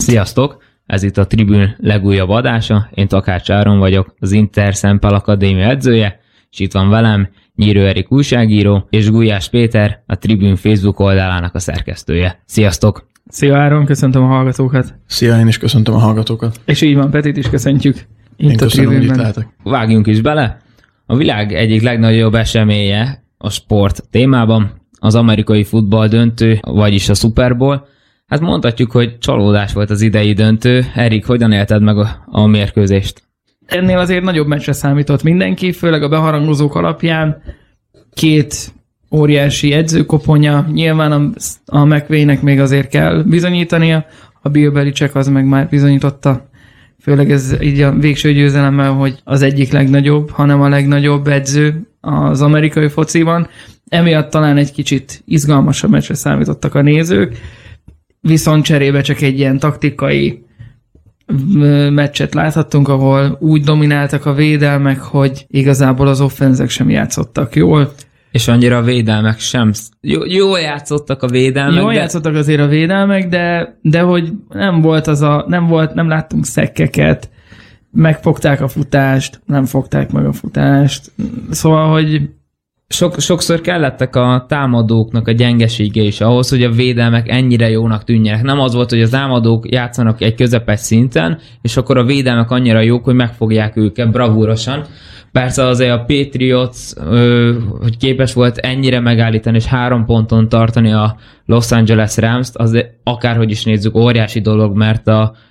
Sziasztok! Ez itt a Tribün legújabb adása. Én Takács Áron vagyok, az Inter Szempel Akadémia edzője, és itt van velem Nyírő Erik újságíró, és Gulyás Péter, a Tribün Facebook oldalának a szerkesztője. Sziasztok! Szia Áron, köszöntöm a hallgatókat. Szia, én is köszöntöm a hallgatókat. És így van, Petit is köszöntjük. Itt a Tribünben. Vágjunk is bele. A világ egyik legnagyobb eseménye a sport témában, az amerikai futball döntő, vagyis a Super Bowl. Hát mondhatjuk, hogy csalódás volt az idei döntő. Erik, hogyan élted meg a mérkőzést? Ennél azért nagyobb meccsre számított mindenki, főleg a beharangozók alapján. Két óriási edzőkoponya, nyilván a McVaynek még azért kell bizonyítania, a Bill Belichick az meg már bizonyította, főleg ez így a végső győzelemmel, hogy az egyik legnagyobb, hanem a legnagyobb edző az amerikai fociban. Emiatt talán egy kicsit izgalmasabb meccsre számítottak a nézők, viszont cserébe csak egy ilyen taktikai meccset láthattunk, ahol úgy domináltak a védelmek, hogy igazából az offenzek sem játszottak jól. És annyira a védelmek sem. Jól játszottak a védelmek. Jól játszottak azért a védelmek, de hogy nem láttunk szekkeket, megfogták a futást, nem fogták meg a futást. Szóval, hogy sokszor kellettek a támadóknak a gyengesége is ahhoz, hogy a védelmek ennyire jónak tűnjenek. Nem az volt, hogy az támadók játszanak egy közepes szinten, és akkor a védelmek annyira jók, hogy megfogják őket bravúrosan. Persze azért a Patriots, hogy képes volt ennyire megállítani és 3 ponton tartani a Los Angeles Rams-t, az akárhogy is nézzük, óriási dolog, mert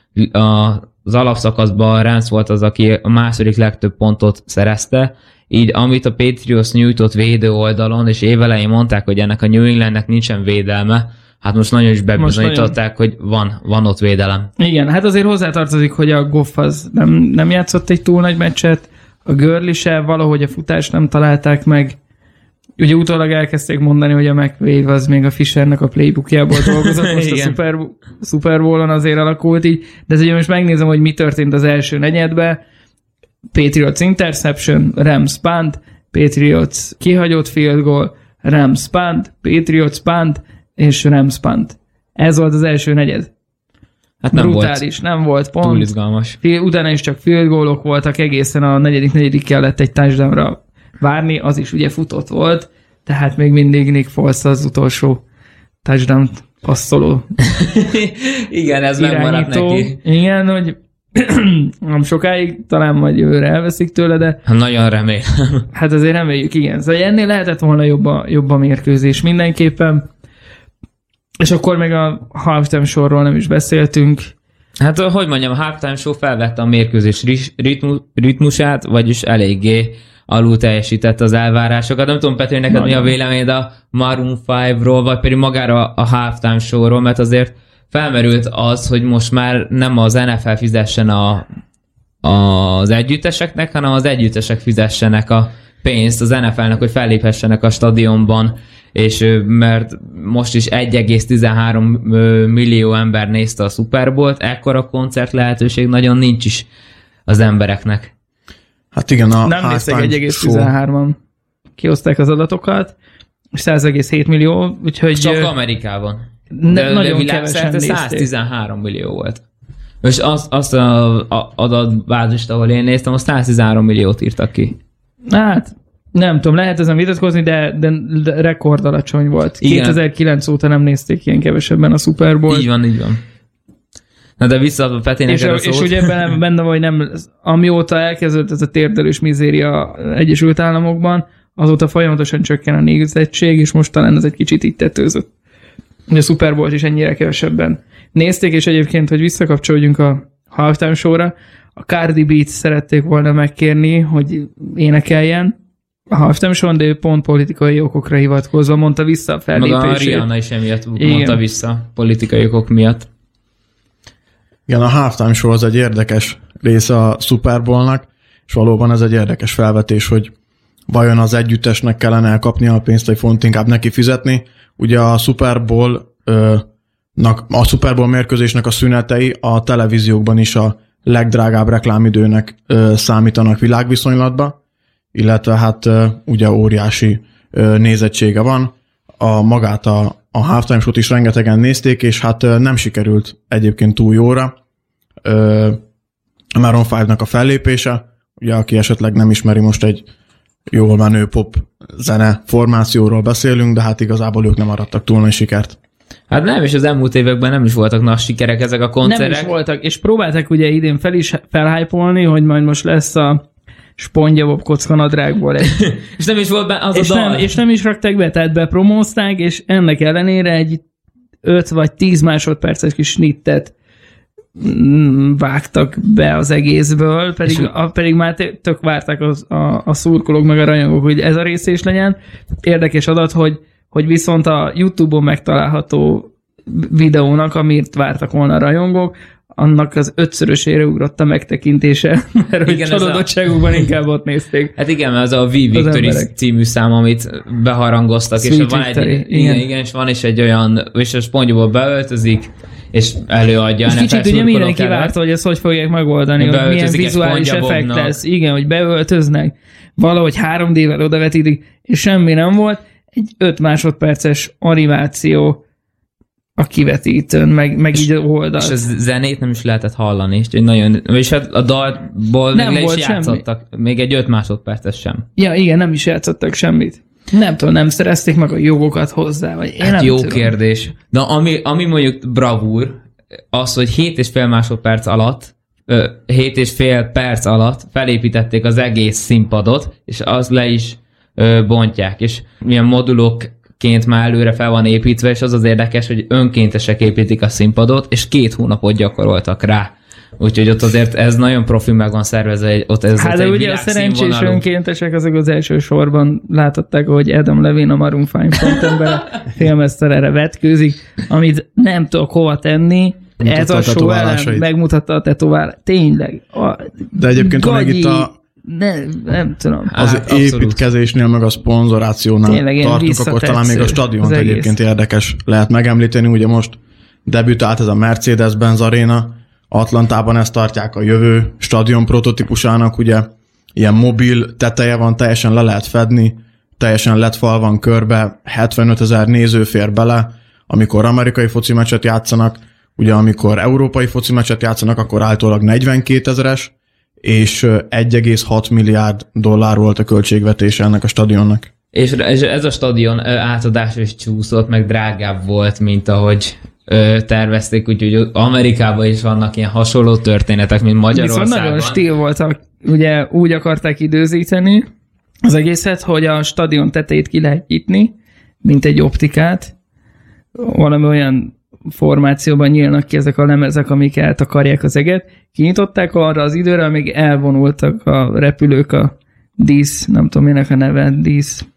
az alapszakaszban a Rams volt az, aki a második legtöbb pontot szerezte. Így amit a Patriots nyújtott védő oldalon, és évelején mondták, hogy ennek a New Englandnek nincsen védelme, hát most nagyon is bebizonyították, hogy van ott védelem. Igen, hát azért hozzátartozik, hogy a Goff az nem játszott egy túl nagy meccset, a Gurley se, valahogy a futást nem találták meg. Ugye utólag elkezdték mondani, hogy a McVay az még a Fishernek a playbookjából dolgozott, most a Super Bowl-on azért alakult így, de ugye most megnézem, hogy mi történt az első negyedben. Patriots interception, Rams punt, Patriots kihagyott field goal, Rams punt, Patriots punt és Rams punt. Ez volt az első negyed. Hát brutális, nem volt pont. Túl izgalmas. Utána is csak field goalok voltak, egészen a negyedik kellett egy touchdownra várni, az is ugye futott volt, tehát még mindig Nick Foles az utolsó touchdown passzoló. Igen, ez megmaradt neki. Igen, hogy nem sokáig, talán majd jövőre elveszik tőle, de... Nagyon remélem. Hát azért reméljük, igen. Szóval ennél lehetett volna jobb a mérkőzés mindenképpen. És akkor még a halftime sorról nem is beszéltünk. Hát, hogy mondjam, a halftime show felvette a mérkőzés ritmusát, vagyis eléggé alul teljesített az elvárásokat. Nem tudom, Pető, neked mi a véleményed a Maroon 5-ról, vagy pedig magára a halftime showról, mert azért felmerült az, hogy most már nem az NFL fizessen az együtteseknek, hanem az együttesek fizessenek a pénzt az NFL-nek, hogy felléphessenek a stadionban, és mert most is 1,13 millió ember nézte a Super Bowl-t, ekkora koncert lehetőség nagyon nincs is az embereknek. Hát igen, nem néztek 1,13-an. Kihozták az adatokat, 100,7 millió, úgyhogy... Csak Amerikában. Nagyon kevesen nézték. 113 millió volt. És azt az adatbázist, ahol én néztem, az 113 milliót írtak ki. Hát, nem tudom, lehet ezen vitatkozni, de rekord alacsony volt. Igen. 2009 óta nem nézték ilyen kevesebben a Super Bowl. Így van. Na de visszaadva Petének erre szót. És ugye benne vagy nem, amióta elkezdődött ez a térdelős mizéria Egyesült Államokban, azóta folyamatosan csökken a nézettség, és most talán ez egy kicsit itt tetőzött. A Super Bowl-t is ennyire kevesebben nézték, és egyébként, hogy visszakapcsolódjunk a halftime show-ra, a Cardi B-t szerették volna megkérni, hogy énekeljen a halftime show-on, de ő pont politikai okokra hivatkozva mondta vissza a fellépését. Maga a Rihanna is emiatt mondta vissza politikai okok miatt. Igen, a halftime show az egy érdekes része a Super Bowl-nak, és valóban ez egy érdekes felvetés, hogy vajon az együttesnek kellene elkapnia a pénzt, vagy font inkább neki fizetni. Ugye a Super Bowl mérkőzésnek a szünetei a televíziókban is a legdrágább reklámidőnek számítanak világviszonylatban, illetve hát ugye óriási nézettsége van. Magát a a halftime show-t is rengetegen nézték, és hát nem sikerült egyébként túl jóra. A Maroon 5-nak a fellépése, ugye aki esetleg nem ismeri, most egy jól menő pop zene formációról beszélünk, de hát igazából ők nem arattak túl nagy sikert. Hát nem, és az elmúlt években nem is voltak nagy sikerek ezek a koncertek. Nem is voltak, és próbálták ugye idén felhypolni, hogy majd most lesz a Spongyabob kockanadrágból egy... És nem is volt benne az a dal. És nem is rakták be, tehát bepromózták, és ennek ellenére egy 5 vagy 10 másodperces kis snittet vágtak be az egészből, pedig már tök várták a szurkolók meg a rajongók, hogy ez a része is legyen. Érdekes adat, hogy viszont a YouTube-on megtalálható videónak, amit vártak volna a rajongók, annak az 5-szörösére ugrott a megtekintése, mert hogy csalódottságukban inkább ott nézték. Hát igen, mert az a V Victory című szám, amit beharangoztak, Sweet és van Victory, egy, igen, és van is egy olyan, és a SpongeBob beöltözik, és előadja. És kicsit ugye mindenki várta, hogy ezt hogy fogják megoldani, hogy milyen vizuális effekt lesz. Igen, hogy beöltöznek, valahogy 3D-vel odavetítik, és semmi nem volt. Egy 5 másodperces animáció a kivetítőn, meg így oldalt. És a zenét nem is lehetett hallani, és nagyon, és a dalból nem még le volt is játszottak, semmi. Még egy 5 másodperces sem. Ja, igen, nem is játszottak semmit. Nem tudom, nem szerezték meg a jogokat hozzá, vagy én hát nem jó tudom. kérdés. De ami mondjuk bravúr, az, hogy 7,5 másodperc alatt, 7,5 perc alatt felépítették az egész színpadot, és az le is bontják, és milyen modulokként már előre fel van építve, és az érdekes, hogy önkéntesek építik a színpadot, és 2 hónapot gyakoroltak rá. Úgyhogy ott azért ez nagyon profi meg van szervezve, ott ez hát de ugye a szerencsés önkéntesek azok az első sorban látották, hogy Adam Levine a Maroon 5 frontember filmeszterre vetkőzik, amit nem tudok hova tenni. Ez a show ellen megmutatta a tetoválást. Tényleg. De egyébként van itt a nem tudom. Az építkezésnél, meg a szponzorációnál tartunk, akkor talán még a stadiont egyébként érdekes lehet megemlíteni. Ugye most debütált ez a Mercedes-Benz Arena, Atlantában ezt tartják a jövő stadion prototípusának, ugye ilyen mobil teteje van, teljesen le lehet fedni, teljesen lett fal van körbe, 75 000 néző fér bele, amikor amerikai foci meccset játszanak, ugye amikor európai foci meccset játszanak, akkor állítólag 42 000-es, és 1,6 milliárd dollár volt a költségvetése ennek a stadionnak. És ez a stadion átadásra is csúszott, meg drágább volt, mint ahogy tervezték, úgyhogy Amerikában is vannak ilyen hasonló történetek, mint Magyarországon. Viszont nagyon stíl voltak, ugye úgy akarták időzíteni az egészet, hogy a stadion tetejét ki lehet nyitni, mint egy optikát, valami olyan formációban nyílnak ki ezek a lemezek, amik eltakarják az eget. Kinyitották arra az időre, amíg elvonultak a repülők a dísz, nem tudom minek a neve, dísz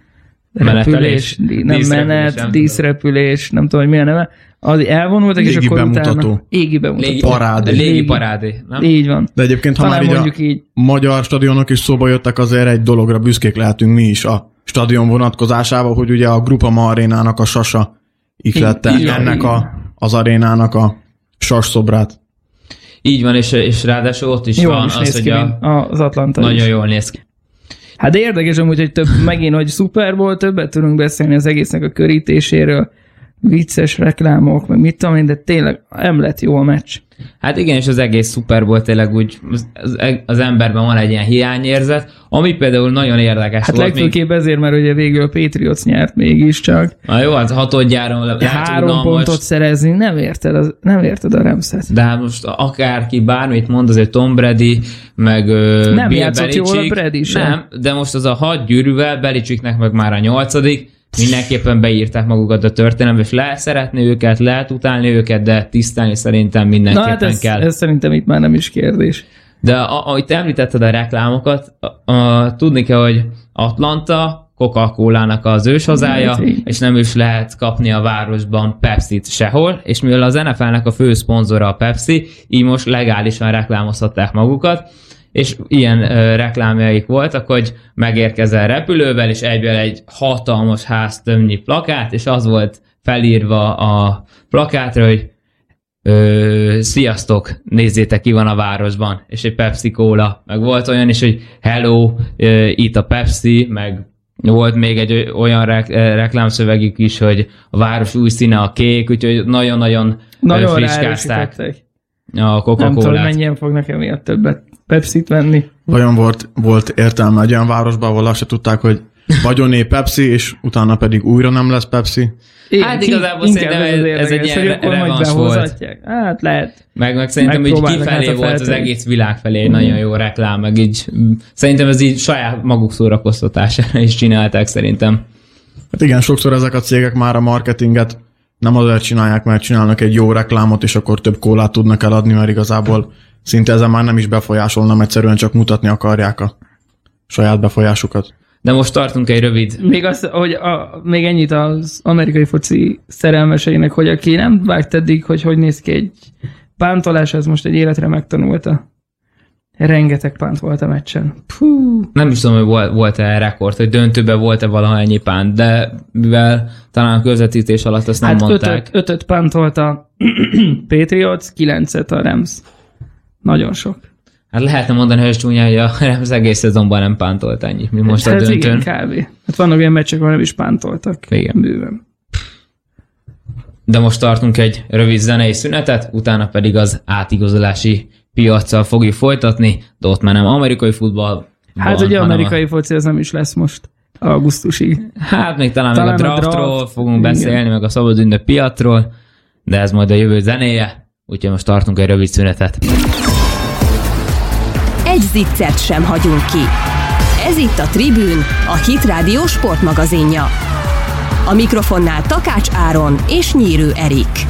repülés, díszrepülés, nem tudom, hogy mi a neve. Az elvonultak, légi és akkor bemutató. Utána... Égi bemutató. Légi parádé. Nem? Így van. De egyébként, ha talán már így a magyar stadionok is szóba jöttek, azért egy dologra büszkék lehetünk mi is a stadion vonatkozásában, hogy ugye a Groupama arénának a sasa ihlette ennek az arénának a sasszobrát. Így van, és ráadásul ott is jól van is az, hogy az Atlanta nagyon is. Jól néz ki. Hát de érdekes amúgy, hogy megint, hogy szuper volt, többet tudunk beszélni az egésznek a körítéséről, vicces reklámok, meg mit tudom én, de tényleg nem lett jó a meccs. Hát igen, és az egész Super Bowl tényleg úgy, az emberben van egy ilyen hiányérzet, ami például nagyon érdekes hát volt. Hát legfőképp ezért, mert ugye végül a Patriots nyert mégiscsak. Na jó, hát 6-gyáron 3 pontot szerezni, nem érted a Ramset. De hát most akárki bármit mond, azért Tom Brady, meg nem Bill játszott Belichick, jól a Brady sem. Nem, de most az a 6 gyűrűvel, Belichicknek meg már a 8. mindenképpen beírták magukat a történelembe, és lehet szeretni őket, lehet utálni őket, de tisztelni szerintem mindenképpen kell. Ez szerintem itt már nem is kérdés. De ahogy te említetted a reklámokat, tudni kell, hogy Atlanta Coca-Colának az őshazája, és nem is lehet kapni a városban Pepsit sehol, és mivel az NFL-nek a fő szponzora a Pepsi, így most legálisan reklámozhatták magukat, és ilyen reklámjaik voltak, hogy megérkezel repülővel, és egyből egy hatalmas háztömnyi plakát, és az volt felírva a plakátra, hogy sziasztok, nézzétek, ki van a városban, és egy Pepsi Cola, meg volt olyan is, hogy hello, itt a Pepsi, meg Volt még egy olyan reklámszövegük is, hogy a város új színe a kék, úgyhogy nagyon friskázták a Coca-Colát. Nem tudom, mennyien fognak emiatt többet Pepsit venni. Vajon volt értelme egy olyan városban, ahol azt se tudták, hogy vagyoné Pepsi, és utána pedig újra nem lesz Pepsi? Hát igazából szerintem ez egy ilyen revans volt. Hát lehet. Meg szerintem így kifelé volt az egész világ felé egy nagyon jó reklám, meg így szerintem ez így saját maguk szórakoztatására is csinálták szerintem. Hát igen, sokszor ezek a cégek már a marketinget nem azért csinálják, mert csinálnak egy jó reklámot, és akkor több kólát tudnak eladni, mert igazából szinte ezen már nem is befolyásolnak, egyszerűen csak mutatni akarják a saját befolyásukat. De most tartunk egy rövid... Még ennyit az amerikai foci szerelmeseinek, hogy aki nem vágt eddig, hogy néz ki egy pántolás, ez most egy életre megtanulta. Rengeteg pánt volt a meccsen. Puh. Nem is tudom, hogy volt-e rekord, hogy döntőben volt-e valaha ennyi pánt, de mivel talán a közvetítés alatt azt nem mondták. 5 pántolt a Patriots, 9-et a Rams. Nagyon sok. Hát lehetne mondani, hogy csúnya, hogy a Rams egész szezonban nem pántolt ennyit, mi most a döntőn. Igen, kb. Hát vannak olyan meccsek, ahol nem is pántoltak. Igen. Bőven. De most tartunk egy rövid zenei szünetet, utána pedig az átigazolási piaccal fogjuk folytatni, de ott már nem amerikai futball. Hát ugye amerikai foci az nem is lesz most augusztusig. Hát még talán még a draftról fogunk beszélni, meg a szabad ünnep piacról, de ez majd a jövő zenéje, úgyhogy most tartunk egy rövid szünetet. Egy ziccert sem hagyunk ki. Ez itt a Tribűn, a Hit Rádió sportmagazinja. A mikrofonnál Takács Áron és Nyírő Erik.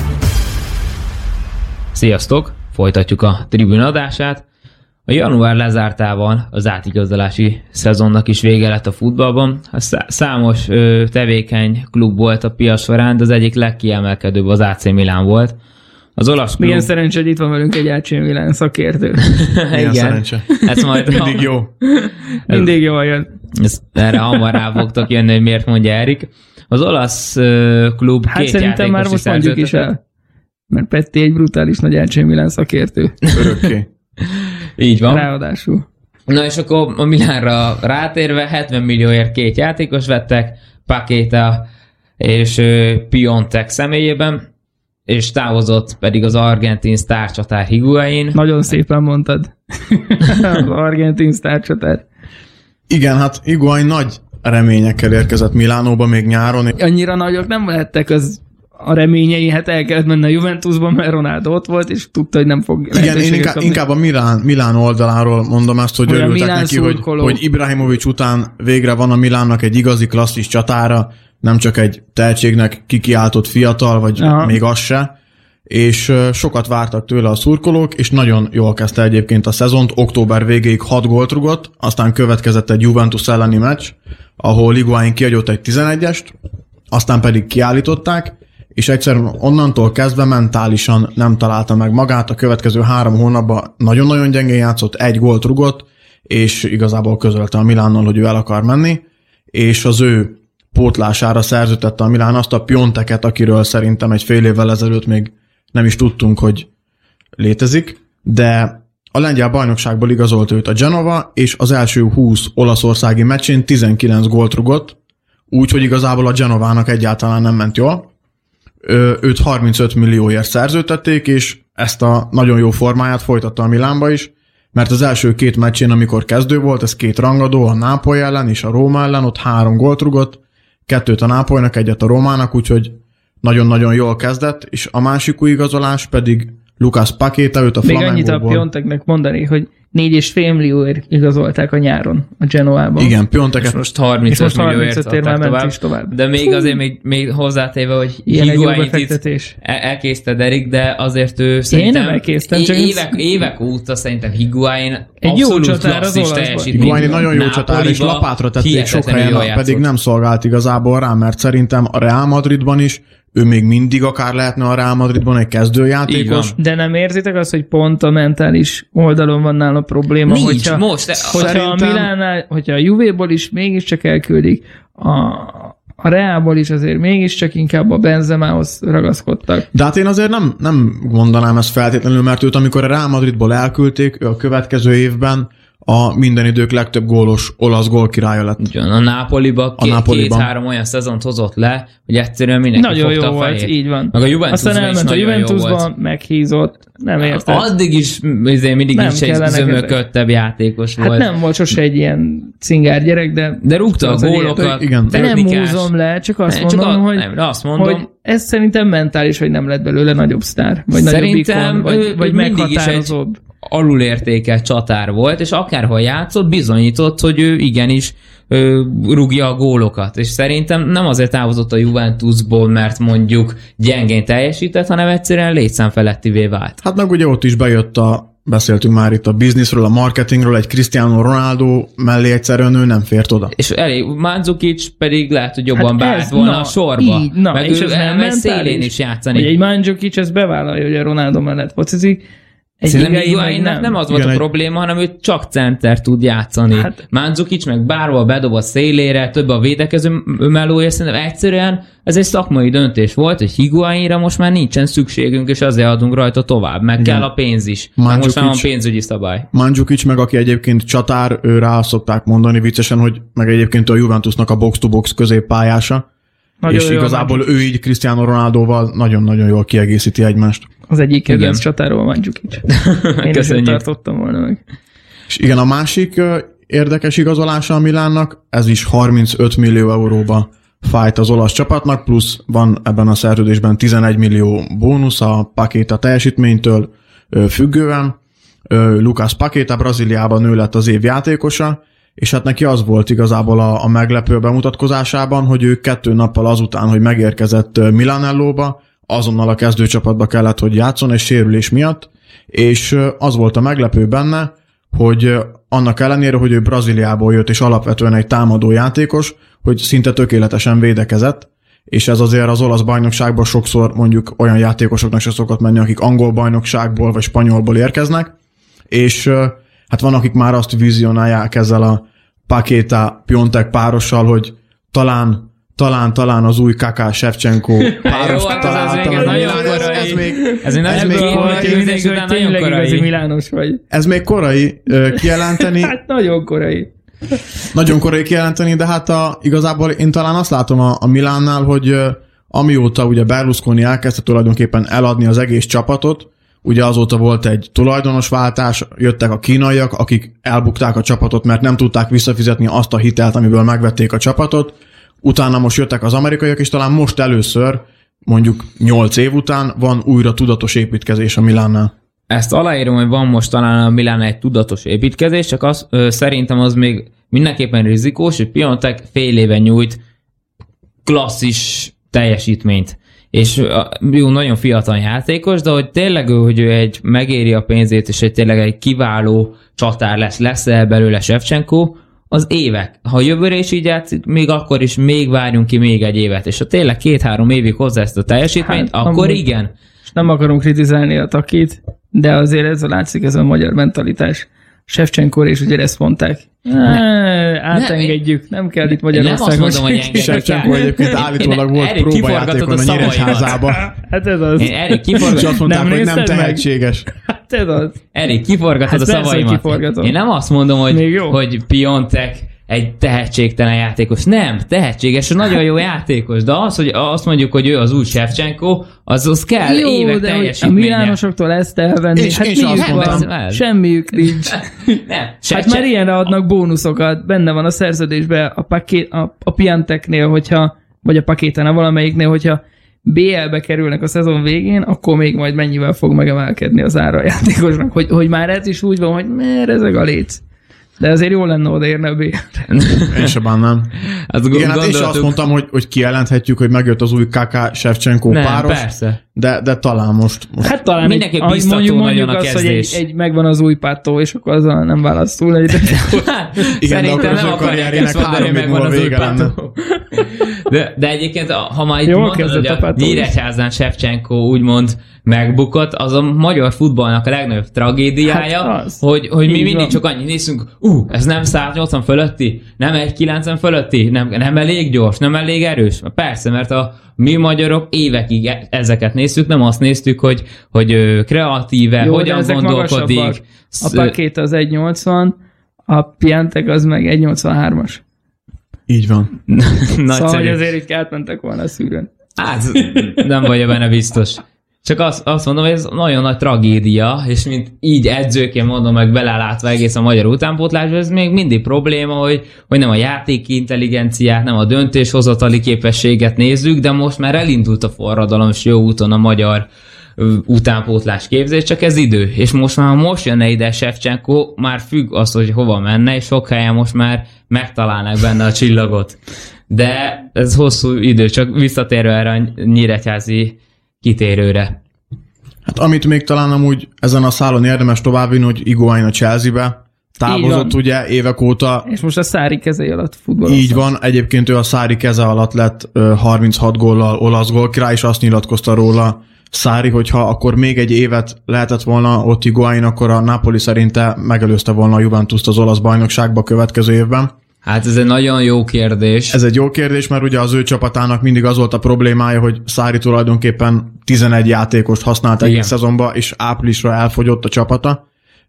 Sziasztok! Folytatjuk a Tribűn adását. A január lezártával az átigazolási szezonnak is vége lett a futballban. Számos tevékeny klub volt a piac során, de az egyik legkiemelkedőbb az AC Milan volt. Az olasz klub... Milyen szerencsé, hogy itt van velünk egy AC Milan szakértő. Milyen szerencse. Ez majd mindig jó. Mindig jól jön. Erre hamar rá fogtok jönni, hogy miért mondja Erik. Az olasz klub hát szerintem már most mondjuk is el. Mert Petti egy brutális nagy AC Milan szakértő. Örökké. Így van. Ráadásul. Na és akkor a Milánra rátérve 70 millióért 2 játékos vettek, Paqueta és Piontek személyében, és távozott pedig az argentin sztárcsatár Higuaín. Nagyon szépen mondtad. Az argentin sztárcsatár. Igen, hát Higuaín nagy reményekkel érkezett Milánóba még nyáron. Annyira nagyok nem lehettek az a reményei, hát el kellett menni a Juventusban, mert Ronaldo ott volt, és tudta, hogy nem fog lehetőséget kapni. Inkább a Milán oldaláról mondom ezt, hogy örültek neki, hogy Ibrahimovic után végre van a Milánnak egy igazi klasszis csatára, nem csak egy tehetségnek kikiáltott fiatal, vagy még az se, és sokat vártak tőle a szurkolók, és nagyon jól kezdte egyébként a szezont, október végéig 6 gólt rugott, aztán következett egy Juventus elleni meccs, ahol Higuaín kiadott egy 11-est, aztán pedig kiállították, és egyszerűen onnantól kezdve mentálisan nem találta meg magát, a következő 3 hónapban nagyon-nagyon gyengén játszott, 1 gólt rugott, és igazából közölte a Milánnal, hogy ő el akar menni, és az ő pótlására szerződtette a Milán azt a Pionteket, akiről szerintem egy fél évvel ezelőtt még nem is tudtunk, hogy létezik, de a lengyel bajnokságból igazolt őt a Genova, és az első 20 olaszországi meccsén 19 gólt rugott, úgyhogy igazából a Genovának egyáltalán nem ment jól. Őt 35 millióért szerződtették, és ezt a nagyon jó formáját folytatta a Milánba is, mert az első 2 meccsén, amikor kezdő volt, ez 2 rangadó, a Nápoly ellen és a Róma ellen, ott 3 gólt rugott, 2 a Nápolynak, 1 a Rómának, úgyhogy nagyon-nagyon jól kezdett, és a másik új igazolás pedig Lucas Paqueta, őt a Flamengo-ból. Még annyit a Pionteknek mondani, hogy 4,5 millióért igazolták a nyáron a Genoában. Igen, Pionteket. Most 35 millióért adták tovább. De még azért még hozzátéve, hogy Higuaínt itt elkészted, Erik, de azért ő szerintem én nem elkésztem, csak évek óta szerintem Higuaín egy jó csatár az olaszban. Higuaín nagyon jó csatár, és lapátra tették sok helyen, pedig nem szolgált igazából rá, mert szerintem a Real Madridban is ő még mindig akár lehetne a Real Madridban egy kezdőjátékos. De nem érzitek azt, hogy pont a mentális oldalon van nála probléma, nincs, hogyha, most, hogyha a Milánnál, hogyha a Juvéból is mégiscsak elküldik, a Realból is azért mégiscsak inkább a Benzemához ragaszkodtak. De hát én azért nem mondanám ezt feltétlenül, mert őt amikor a Real Madridból elküldték, ő a következő évben a minden idők legtöbb gólos olasz gólkirálya lett. Ugyan, a Nápoliba két-három olyan szezont hozott le, hogy egyszerűen mindenki nagyon fogta jó a fejét. volt, így van. Meg a Juventusban aztán elment a Juventusba, meghízott, nem érted. Addig is mindig nem is egy zömököttebb játékos volt. Hát nem volt sose egy ilyen cingár gyerek, de rúgta a gólokat. Igen. De nem húzom le, csak azt mondom, hogy ez szerintem mentális, hogy nem lett belőle nagyobb sztár, vagy nagyobb ikon, vagy meghatározóbb. Alulértékelt csatár volt, és akárhol játszott, bizonyított, hogy ő igenis rúgja a gólokat. És szerintem nem azért távozott a Juventusból, mert mondjuk gyengén teljesített, hanem egyszerűen létszámfelettivé vált. Hát meg ugye ott is bejött beszéltünk már itt a bizniszről, a marketingről, egy Cristiano Ronaldo mellé egyszerűen ő nem fért oda. És elég, Mandzukic pedig lehet, hogy jobban beállt volna a sorba. Meg és ő elmegy szélén is játszani. Hogy egy Mandzukic ezt bevállalja, hogy a Ronaldo mellett focizik. Szerintem Higuainnek nem az volt a probléma, hanem ő csak center tud játszani. Hát, Mandzukic meg bárhol bedob a szélére, több a védekező melója, szerintem egyszerűen ez egy szakmai döntés volt, hogy Higuainra most már nincsen szükségünk, és azért adunk rajta tovább, meg kell a pénz is. Most már van pénzügyi szabály. Mandzukic meg, aki egyébként csatár, ő rá szokták mondani viccesen, hogy meg egyébként a Juventusnak a box-to-box középpályása, nagyon és igazából ő így Cristiano Ronaldoval nagyon-nagyon jól kiegészíti egymást. Az egyik kedvenc csatáról Mandzukic. Én is tartottam volna meg. És igen, a másik érdekes igazolása a Milánnak, ez is 35 millió euróba fájt az olasz csapatnak, plusz van ebben a szerződésben 11 millió bónusz a Paqueta teljesítménytől függően. Lucas Paqueta Brazíliában ő lett az év játékosa, és hát neki az volt igazából a meglepő bemutatkozásában, hogy ő 2 nappal azután, hogy megérkezett Milanellóba, azonnal a kezdőcsapatba kellett, hogy játszon egy sérülés miatt, és az volt a meglepő benne, hogy annak ellenére, hogy ő Brazíliából jött, és alapvetően egy támadó játékos, hogy szinte tökéletesen védekezett, és ez azért az olasz bajnokságban sokszor mondjuk olyan játékosoknak se szokott menni, akik angol bajnokságból vagy spanyolból érkeznek, és hát van, akik már azt vizionálják ezzel a Paqueta-Piontek párossal, hogy talán az új Kaká Shevchenko páros Ez még korai kijelenteni. Hát nagyon korai. Nagyon korai kijelenteni, de hát igazából én talán azt látom a Milánnál, hogy amióta ugye Berlusconi elkezdte tulajdonképpen eladni az egész csapatot, ugye azóta volt egy tulajdonosváltás, jöttek a kínaiak, akik elbukták a csapatot, mert nem tudták visszafizetni azt a hitelt, amiből megvették a csapatot. Utána most jöttek az amerikaiak, és talán most először, mondjuk 8 év után van újra tudatos építkezés a Milánnál. Ezt aláírom, hogy van most talán a Milánnál egy tudatos építkezés, csak szerintem az még mindenképpen rizikós, hogy Piontek fél éve nyújt klasszis teljesítményt. És jó, nagyon fiatal játékos, de hogy tényleg hogy ő megéri a pénzét, és tényleg egy kiváló csatár lesz belőle Shevchenko, az évek. Ha jövőre is így játszik, még akkor is még várjunk ki még egy évet, és ha tényleg 2-3 évig hozzá ezt a teljesítményt, hát, akkor igen. Nem akarom kritizálni a Takit, de azért ez látszik, ez a magyar mentalitás. Shevchenkóra is ugye ezt mondták. Átengedjük, nem kell itt Magyarországon. Nem azt mondom, hogy Shevchenko egyébként állítólag volt próbajátékon a Nyíregyházában. Hát ez az. Erik, kiforgatod. És azt mondták, hogy nem tehetséges. Hát ez az. Erik, kiforgatod a szavaimat. Én nem azt mondom, hogy Piontek egy tehetségtelen játékos. Nem, tehetséges, nagyon jó játékos, de az, hogy azt mondjuk, hogy ő az új Shevchenko, az kell jó, évek teljesítménye. A milánosososoktól ezt elvenni, és hát miük van? Semmiük nincs. Nem, hát már ilyenre adnak bónuszokat, benne van a szerződésben a Pionteknél, vagy a Paquetánál valamelyiknél, hogyha BL-be kerülnek a szezon végén, akkor még majd mennyivel fog megemelkedni az ára a játékosnak, hogy már ez is úgy van, hogy ezek a léc. De azért jó lenne odaérni a B-re. Én se bánnám. Igen, hát én se azt mondtam, hogy kijelenthetjük, hogy megjött az új Kaká Shevchenko páros. Persze. De talán most. Hát talán mindenképp biztató nagyon a kezdés. Hogy egy megvan az új pátó, és akkor azzal nem válasz túl egyre. Igen, szerintem nem akarják ezt mondani, hogy megvan az új pátó. De egyébként, ha már itt mondod, hogy a Nyíregyházán Shevchenko úgymond megbukott, az a magyar futballnak a legnagyobb tragédiája, hát hogy mi mindig csak annyit nézünk, ez nem 180 fölötti, nem 190 fölötti, nem elég gyors, nem elég erős. Persze, mert mi magyarok évekig ezeket néztük, nem azt néztük, hogy kreatíve, jó, hogyan gondolkodik. A Paqueta az 1,80, A Piantek az meg 1,83-as. Így van. Szóval, hogy azért így átmentek volna a szűrőn. Hát, nem vagy benne biztos. Csak azt mondom, hogy ez nagyon nagy tragédia, és mint így edzőként mondom meg belelátva egész a magyar utánpótlásban, ez még mindig probléma, hogy nem a játéki intelligenciát, nem a döntéshozatali képességet nézzük, de most már elindult a forradalom, és jó úton a magyar utánpótlás képzés, csak ez idő. És most jönne ide Shevchenko, már függ az, hogy hova menne, és sok helyen most már megtalálnak benne a csillagot. De ez hosszú idő, csak visszatérve erre a nyíregyházi kitérőre. Hát amit még talán amúgy ezen a szálon érdemes továbbvinni, hogy Higuaín a Chelsea-be távozott ugye évek óta. És most a Sarri kezei alatt futballozott. Így van, egyébként ő a Sarri keze alatt lett 36 góllal olasz gólkirály, és azt nyilatkozta róla Sarri, hogyha akkor még egy évet lehetett volna ott Higuaín, akkor a Napoli szerinte megelőzte volna a Juventust az olasz bajnokságba a következő évben. Hát ez egy nagyon jó kérdés. Ez egy jó kérdés, mert ugye az ő csapatának mindig az volt a problémája, hogy Sarri tulajdonképpen 11 játékost használt egész szezonban, és áprilisra elfogyott a csapata.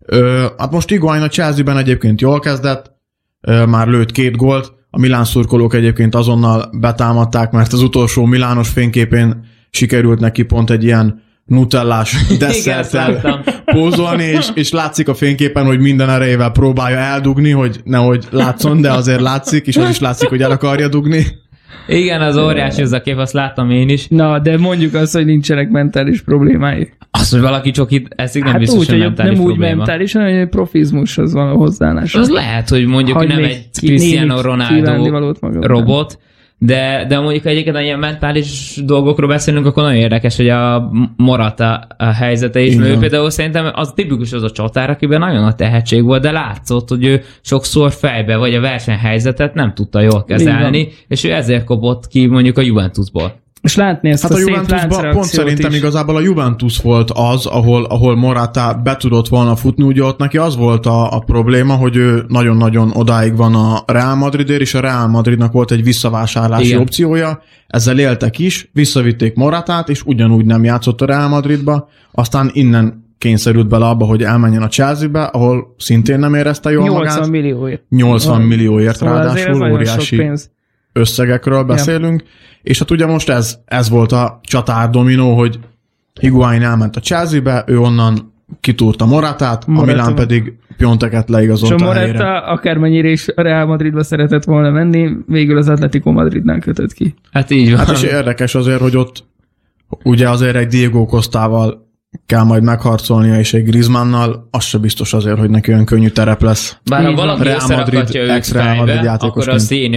Hát most Higuaín a Chelsea-ben egyébként jól kezdett, már lőtt 2 gólt, a Milán szurkolók egyébként azonnal betámadták, mert az utolsó milános fényképén sikerült neki pont egy ilyen nutellás desszerttel pózolni, és látszik a fényképen, hogy minden erejével próbálja eldugni, hogy nehogy látszon, de azért látszik, és az is látszik, hogy el akarja dugni. Igen, az óriási ez a kép, azt láttam én is. Na, de mondjuk azt, hogy nincsenek mentális problémái. Azt, hogy valaki csokit eszik, nem biztos, úgy, hogy mentális nem probléma. úgy mentális, hanem hogy profizmushoz van a hozzáállás. Az lehet, hogy mondjuk nem egy Cristiano Ronaldo robot, de mondjuk egyébként ilyen mentális dolgokról beszélünk, akkor nagyon érdekes, hogy a Morata a helyzete is, mert ő például szerintem az tipikus az a csatár, akiben nagyon nagy tehetség volt, de látszott, hogy ő sokszor fejbe vagy a versenyhelyzetet nem tudta jól kezelni, és ő ezért kopott ki mondjuk a Juventusból. És látni ezt a szép láncreakciót pont szerintem is. Igazából a Juventus volt az, ahol Morata be tudott volna futni, ugye ott neki az volt a probléma, hogy ő nagyon-nagyon odáig van a Real Madridért, és a Real Madridnak volt egy visszavásárlási opciója, ezzel éltek is, visszavitték Moratát, és ugyanúgy nem játszott a Real Madridba, aztán innen kényszerült bele abba, hogy elmenjen a Chelsea-be, ahol szintén nem érezte jól 80 millióért. 80 millióért szóval ráadásul óriási összegekről beszélünk. És hát ugye most ez volt a csatárdominó, hogy Higuaín elment a Chelsea-be, ő onnan kitúrta Moratát, a Milán pedig Pionteket leigazolta. És a Morata akármennyire is a Real Madridba szeretett volna menni, végül az Atletico Madridnál kötött ki. Hát így van. Hát és érdekes azért, hogy ott ugye azért egy Diego Costával kell majd megharcolnia, és egy Griezmannnal, az se biztos azért, hogy neki olyan könnyű terep lesz. Bár ha valaki összerakatja őt fejbe, akkor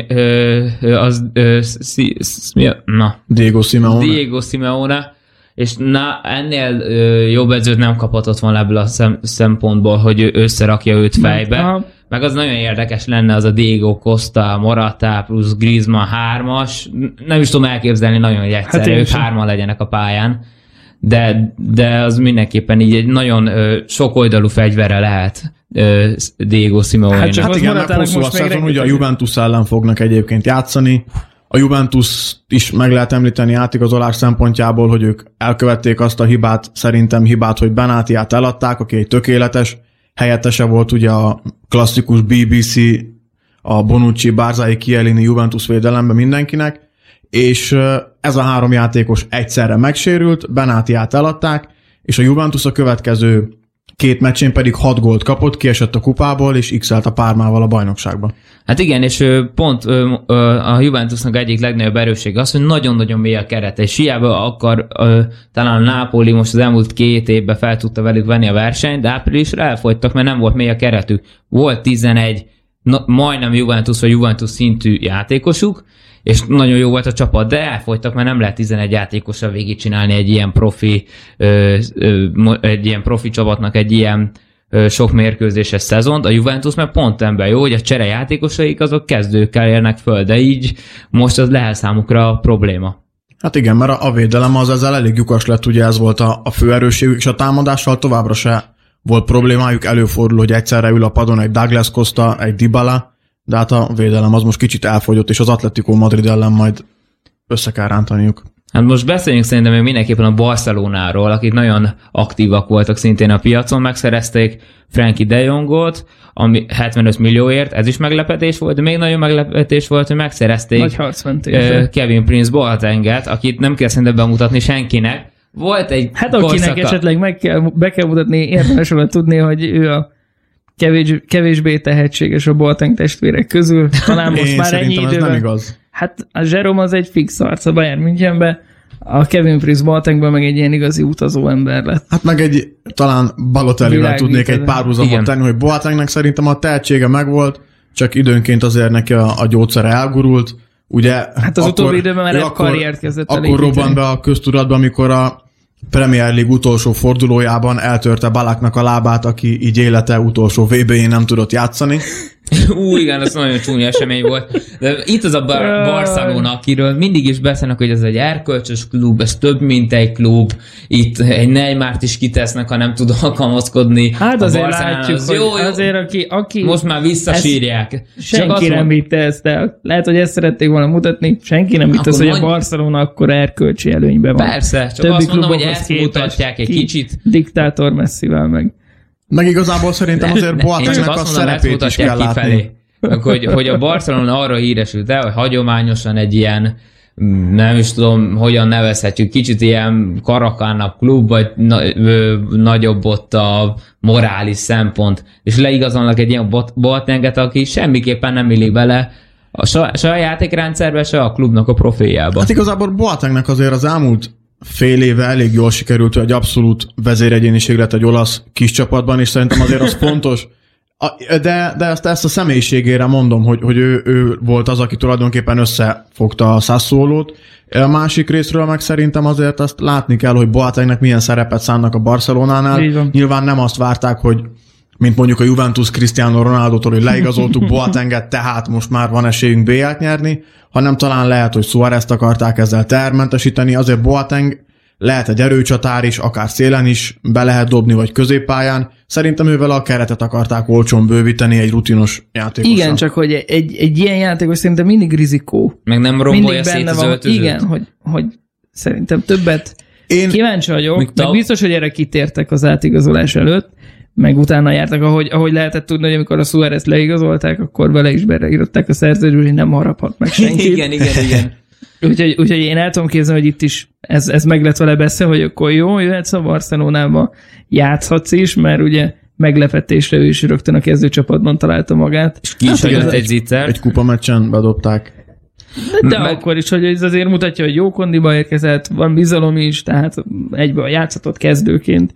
Diego Simeone, és ennél jobb edzőt nem kaphatott volna ebből a szempontból, hogy ő összerakja őt fejbe. Meg az nagyon érdekes lenne az a Diego Costa, Morata plusz Griezmann 3-as. Nem is tudom elképzelni nagyon, hogy egyszerre ők 3-an legyenek a pályán. De az mindenképpen így egy nagyon sokoldalú fegyverre lehet Diego Simeone-nak. Hát igen, meg hosszú a szezon, ugye a Juventus ellen fognak egyébként játszani. A Juventus is meg lehet említeni átigazolás szempontjából, hogy ők elkövették azt a hibát, hogy Benátiát eladták, aki egy tökéletes helyettese volt, ugye a klasszikus BBC, a Bonucci, Barzai, Chiellini Juventus védelemben mindenkinek, és ez a 3 játékos egyszerre megsérült, Benátiát eladták, és a Juventus a következő 2 meccsén pedig 6 gólt kapott, kiesett a kupából, és x-elt a Parmával a bajnokságban. Hát igen, és pont a Juventusnak egyik legnagyobb erőssége az, hogy nagyon-nagyon mély a kerete, és hiába akar talán a Napoli most az elmúlt 2 évben fel tudta velük venni a versenyt, de áprilisra elfogytak, mert nem volt mély a keretük. Volt 11 majdnem Juventus vagy Juventus szintű játékosuk, és nagyon jó volt a csapat, de elfogytak, mert nem lehet 11 játékosra végigcsinálni egy ilyen profi csapatnak egy ilyen sok mérkőzéses szezont. A Juventus meg pont ebben jó, hogy a cserejátékosaik azok kezdőkkel érnek föl, de így most az lehet számukra probléma. Hát igen, mert a védelem az ezzel elég lyukas lett, ugye ez volt a fő erősségük, és a támadással továbbra se volt problémájuk, előfordul, hogy egyszerre ül a padon egy Douglas Costa, egy Dybala, de hát a védelem az most kicsit elfogyott, és az Atletico Madrid ellen majd össze kell rántaniuk. Hát most beszéljünk szerintem még mindenképpen a Barcelonáról, akik nagyon aktívak voltak szintén a piacon, megszerezték Frenkie de Jongot, ami 75 millióért, ez is meglepetés volt, de még nagyon meglepetés volt, hogy megszerezték Kevin Prince Boatenget, akit nem kell szerintem bemutatni senkinek. Volt egy hát akinek esetleg be kell mutatni, érdemes volna tudni, hogy ő a kevésbé tehetséges a Boateng testvérek közül. Talán most már ennyi időben. Ez nem igaz. Hát a Jerome az egy fix arc a Bayern Münchenben, a Kevin Prince Boatengből meg egy ilyen igazi utazó ember lett. Hát meg talán Balotellivel tudnék egy párhuzamot tenni, hogy Boatengnek szerintem a tehetsége megvolt, csak időnként azért neki a gyógyszere elgurult. Ugye, hát az utóbbi időben már egy karriert kezdett elég. Akkor robbant be a köztudatba, amikor a Premier League utolsó fordulójában eltörte Balaknak a lábát, aki így élete utolsó VB-jén nem tudott játszani. Igen, az nagyon csúnya esemény volt. De itt az a Barcelona, akiről mindig is beszélnek, hogy ez egy erkölcsös klub, ez több, mint egy klub. Itt egy Neymart is kitesznek, ha nem tud alkalmazkodni. Hát azért látjuk, hogy jó. Azért aki most már visszasírják. Senki nem vitte ezt el. Lehet, hogy ezt szerették volna mutatni. Senki nem vitte ezt, hogy a Barcelona akkor erkölcsi előnyben van. Persze, csak többi azt mondom, hogy ezt mutatják egy kicsit. Diktátor Messivel meg. Meg igazából szerintem azért Boatengnek a szerepét is kell látni. Hogy a Barcelona arra híresült el, hogy hagyományosan egy ilyen, nem is tudom, hogyan nevezhetjük, kicsit ilyen karakánabb klub, vagy nagyobb ott a morális szempont, és leigazolnak egy ilyen Boatenget, aki semmiképpen nem illik bele se a játékrendszerbe, se a klubnak a profiljába. Hát igazából Boatengnek azért az elmúlt fél éve elég jól sikerült, hogy egy abszolút vezéregyéniség lett egy olasz kis csapatban, és szerintem azért az fontos. De ezt a személyiségére mondom, hogy ő volt az, aki tulajdonképpen összefogta a Sassuolót. A másik részről meg szerintem azért azt látni kell, hogy Boatengnek milyen szerepet szánnak a Barcelonánál. Nyilván nem azt várták, hogy mint mondjuk a Juventus Cristiano Ronaldótól, hogy leigazoltuk Boatenget, tehát most már van esélyünk BL-t nyerni, hanem talán lehet, hogy Suárezt akarták ezzel termentesíteni, azért Boateng lehet egy erőcsatár is, akár szélen is be lehet dobni, vagy középpályán. Szerintem ővel a keretet akarták olcsón bővíteni egy rutinos játékosra. Igen, csak hogy egy ilyen játékos szerintem mindig rizikó. Meg nem rombolja szét az öltözőt. Igen, hogy szerintem többet kíváncsi vagyok, meg biztos, hogy erre kitértek az átigazolás előtt, meg utána jártak, ahogy lehetett tudni, hogy amikor a Suárez leigazolták, akkor vele is beleírották a szerződést, hogy nem haraphat meg senkit. Igen. Úgyhogy én el tudom képzelni, hogy itt is ez meg lett vele beszélni, hogy akkor jó, jöhetsz a Barcelonába, játszhatsz is, mert ugye meglepetésre ő is rögtön a kezdőcsapatban találta magát. És ki is hagyott egy zicsert. Egy kupameccsen bedobták. De akkor is, hogy ez azért mutatja, hogy jó kondiba érkezett, van bizalom is, tehát egyből játszhatott kezdőként.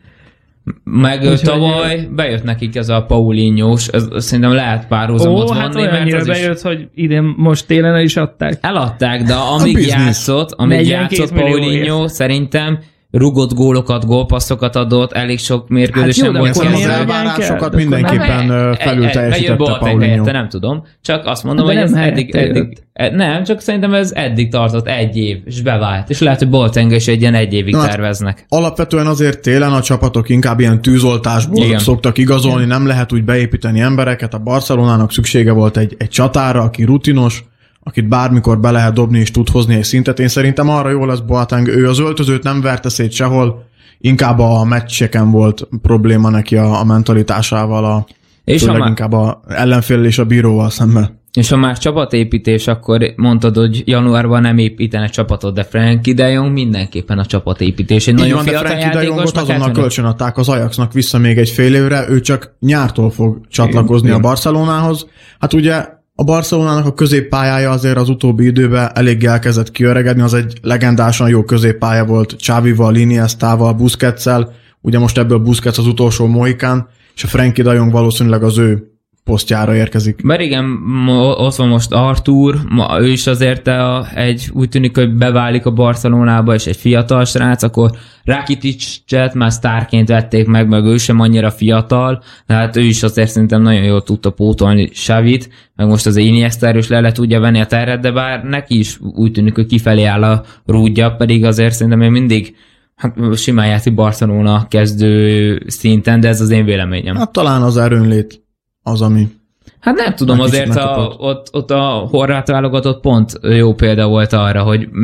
Meg tavaly bejött nekik ez a Paulinho-s, szerintem lehet párhuzamot vonni. Hát olyannyira bejött, hogy idén most télen el is adták. Eladták, de amíg játszott Paulinho, szerintem rugott gólokat, gólpasszokat adott, elég sok mérkőzésen volt. Hát az elvárásokat mindenképpen felül teljesítette Paulinho. Nem tudom, csak azt mondom, hogy ez eddig nem, csak szerintem ez eddig tartott egy év, és bevált. És lehet, hogy Boateng is egy ilyen egy évig terveznek. Alapvetően azért télen a csapatok inkább ilyen tűzoltásból szoktak igazolni, nem lehet úgy beépíteni embereket. A Barcelonának szüksége volt egy csatára, aki rutinos, akit bármikor be lehet dobni és tud hozni egy szintet. Én szerintem arra jó lesz Boateng. Ő az öltözőt nem verte szét sehol, inkább a meccseken volt probléma neki a mentalitásával, főleg inkább a ellenféllel és a bíróval szemben. És ha már csapatépítés, akkor mondtad, hogy januárban nem építene csapatot, de Frenkie de Jong mindenképpen a csapatépítés. Egy nagyon fiatal Frenkie de Jongot azonnal kölcsönadták az Ajaxnak vissza még egy fél évre, ő csak nyártól fog csatlakozni a Barcelonához. Hát ugye a Barcelonának a középpályája azért az utóbbi időben eléggé elkezdett kiöregedni, az egy legendásan jó középpálya volt Xavival, Iniestával, Busquetszel, ugye most ebből Busquets az utolsó mohikán, és a Frenkie de Jong valószínűleg az ő posztjára érkezik. Mert igen, ott van most Arthur, ő is azért úgy tűnik, hogy beválik a Barcelonába, és egy fiatal srác, akkor Rakiticet már sztárként vették meg ő sem annyira fiatal, tehát ő is azért szerintem nagyon jól tudta pótolni Xavit, meg most az Iniesta is le tudja venni a terret, de bár neki is úgy tűnik, hogy kifelé áll a rúdja, pedig azért szerintem még mindig simán játszik Barcelona kezdő szinten, de ez az én véleményem. Hát talán az erőnlét az, ami... Hát nem tudom, azért ott a horvát válogatott pont jó példa volt arra,